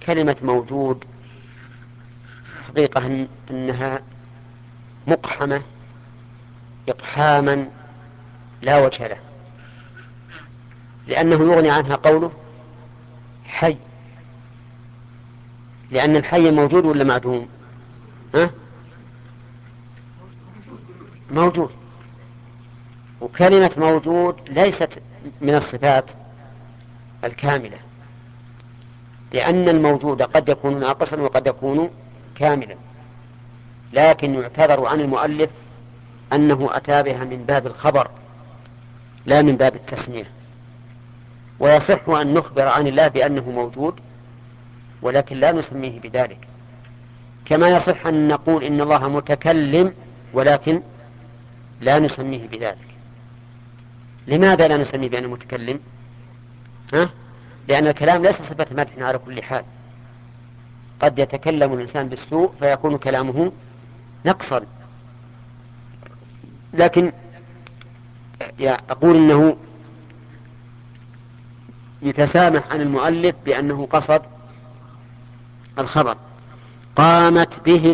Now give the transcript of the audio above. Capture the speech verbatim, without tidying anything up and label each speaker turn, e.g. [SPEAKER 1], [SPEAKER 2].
[SPEAKER 1] كلمة موجود حقيقة أنها مقحمة إقحاما لا وجه له، لأنه يغني عنها قوله حي، لأن الحي موجود ولا معدوم؟ ها؟ موجود. وكلمة موجود ليست من الصفات الكاملة، لأن الموجود قد يكون ناقصا وقد يكون كاملا، لكن يعتذر عن المؤلف أنه أتى بها من باب الخبر لا من باب التسمية. ويصح أن نخبر عن الله بأنه موجود ولكن لا نسميه بذلك، كما يصح أن نقول إن الله متكلم ولكن لا نسميه بذلك. لماذا لا نسميه بأنه متكلم؟ ها؟ لأن الكلام ليس صفة مدح على كل حال، قد يتكلم الإنسان بالسوء فيكون كلامه نقصا. لكن أقول إنه يتسامح عن المؤلف بأنه قصد الخبر. قامت به